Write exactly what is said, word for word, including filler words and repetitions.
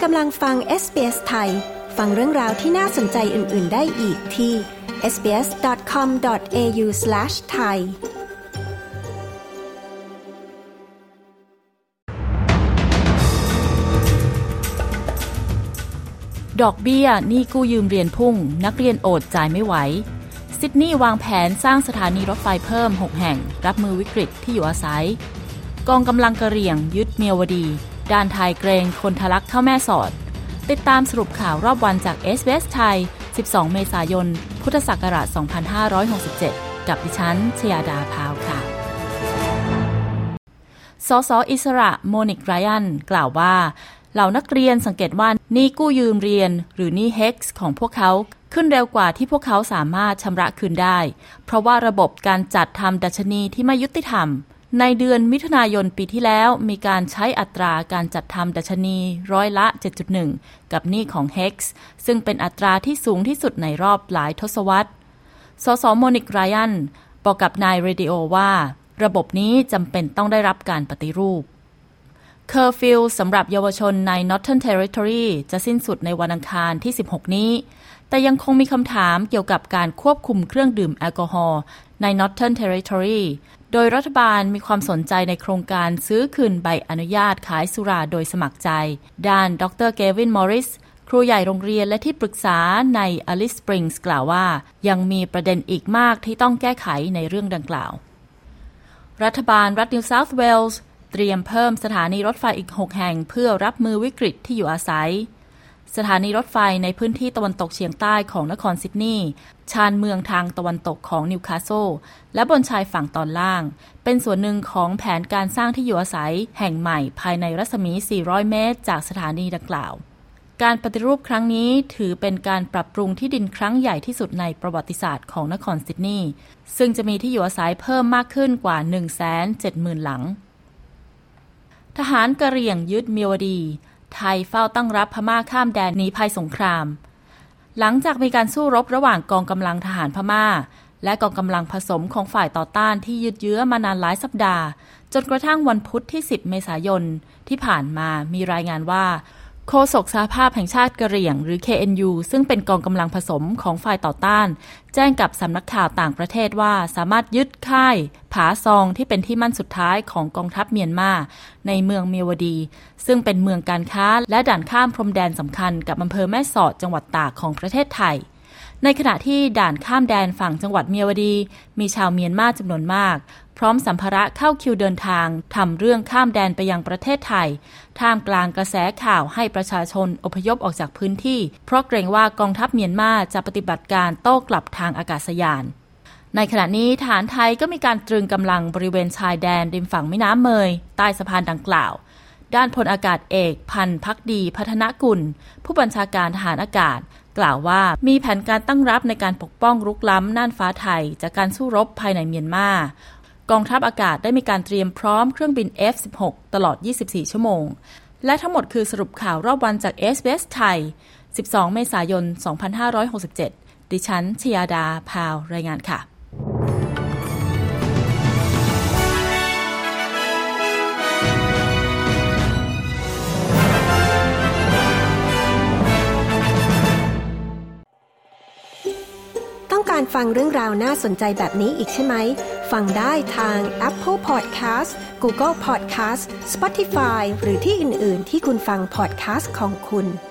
กำลังฟัง เอส บี เอส ไทยฟังเรื่องราวที่น่าสนใจอื่นๆได้อีกที่ เอส บี เอส ดอท คอม ดอท เอ ยู สแลช ไทยดอกเบี้ยหนี้กู้ยืมเรียนพุ่งนักเรียนโอดจ่ายไม่ไหวซิดนีย์วางแผนสร้างสถานีรถไฟเพิ่มหกแห่งรับมือวิกฤตที่อยู่อาศัยกองกำลังกะเหรี่ยงยึดเมียวดีด้านไทยเกรงคนทะลักเข้าแม่สอดติดตามสรุปข่าวรอบวันจาก เอส บี เอส ไทยสิบสองเมษายนพุทธศักราชสองพันห้าร้อยหกสิบเจ็ดกับดิฉันชยาดาพาวค่ะสสอิสระโมนิกไรอันกล่าวว่าเหล่านักเรียนสังเกตว่าหนี้กู้ยืมเรียนหรือหนี้ เฮกซ์ ของพวกเขาขึ้นเร็วกว่าที่พวกเขาสามารถชำระคืนได้เพราะว่าระบบการจัดทำดัชนีที่ไม่ยุติธรรมในเดือนมิถุนายนปีที่แล้วมีการใช้อัตราการจัดทำดัชนีร้อยละ เจ็ดจุดหนึ่ง กับหนี้ของ เฮกซ์ ซึ่งเป็นอัตราที่สูงที่สุดในรอบหลายทศวรรษสสโมนิกไรอันบอกกับนายเรดิโอว่าระบบนี้จำเป็นต้องได้รับการปฏิรูปเคอร์ฟิวสำหรับเยาวชนใน Northern Territory จะสิ้นสุดในวันอังคารที่สิบหกนี้แต่ยังคงมีคำถามเกี่ยวกับการควบคุมเครื่องดื่มแอลกอฮอล์ใน Northern Territory โดยรัฐบาลมีความสนใจในโครงการซื้อคืนใบอนุญาตขายสุราโดยสมัครใจด้านดรเกวินมอริสครูใหญ่โรงเรียนและที่ปรึกษาใน Alice Springs กล่าวว่ายังมีประเด็นอีกมากที่ต้องแก้ไขในเรื่องดังกล่าวรัฐบาลรัฐ New South Walesเตรียมเพิ่มสถานีรถไฟอีกหกแห่งเพื่อรับมือวิกฤตที่อยู่อาศัยสถานีรถไฟในพื้นที่ตะวันตกเฉียงใต้ของนครซิดนีย์ชานเมืองทางตะวันตกของนิวคาสเซิลและบนชายฝั่งตอนล่างเป็นส่วนหนึ่งของแผนการสร้างที่อยู่อาศัยแห่งใหม่ภายในรัศมีสี่ร้อยเมตรจากสถานีดังกล่าวการปฏิรูปครั้งนี้ถือเป็นการปรับปรุงที่ดินครั้งใหญ่ที่สุดในประวัติศาสตร์ของนครซิดนีย์ซึ่งจะมีที่อยู่อาศัยเพิ่มมากขึ้นกว่า หนึ่งแสนเจ็ดหมื่น หลังทหารกะเหรี่ยงยึดเมียวดีไทยเฝ้าตั้งรับพม่าข้ามแดนหนีภัยสงครามหลังจากมีการสู้รบระหว่างกองกำลังทหารพม่าและกองกำลังผสมของฝ่ายต่อต้านที่ยืดเยื้อมานานหลายสัปดาห์จนกระทั่งวันพุธที่สิบเมษายนที่ผ่านมามีรายงานว่าโฆษกสหภาพแห่งชาติกะเหรี่ยงหรือ เค เอ็น ยู ซึ่งเป็นกองกำลังผสมของฝ่ายต่อต้านแจ้งกับสำนักข่าวต่างประเทศว่าสามารถยึดค่ายผาซองที่เป็นที่มั่นสุดท้ายของกองทัพเมียนมาในเมืองเมียวดีซึ่งเป็นเมืองการค้าและด่านข้ามพรมแดนสำคัญกับอำเภอแม่สอดจังหวัดตากของประเทศไทยในขณะที่ด่านข้ามแดนฝั่งจังหวัดเมียวดีมีชาวเมียนมาจำนวนมากพร้อมสัมภาระเข้าคิวเดินทางทำเรื่องข้ามแดนไปยังประเทศไทยท่ามกลางกระแสข่าวให้ประชาชนอพยพออกจากพื้นที่เพราะเกรงว่ากองทัพเมียนมาจะปฏิบัติการโต้กลับทางอากาศยานในขณะนี้ทหารไทยก็มีการตรึงกำลังบริเวณชายแดนริมฝั่งแม่น้ำเมยใต้สะพานดังกล่าวด้านพลอากาศเอกพันธ์ภักดีพัฒนกุลผู้บัญชาการทหารอากาศกล่าวว่ามีแผนการตั้งรับในการปกป้องรุกล้ำน่านฟ้าไทยจากการสู้รบภายในเมียนมากองทัพอากาศได้มีการเตรียมพร้อมเครื่องบิน เอฟ สิบหก ตลอดยี่สิบสี่ชั่วโมงและทั้งหมดคือสรุปข่าวรอบวันจาก เอส บี เอส ไทยสิบสองเมษายนสองพันห้าร้อยหกสิบเจ็ดดิฉันชยาดาพาวรายงานค่ะต้องการฟังเรื่องราวน่าสนใจแบบนี้อีกใช่ไหมฟังได้ทาง Apple Podcast Google Podcast Spotify หรือที่อื่นๆที่คุณฟัง podcast ของคุณ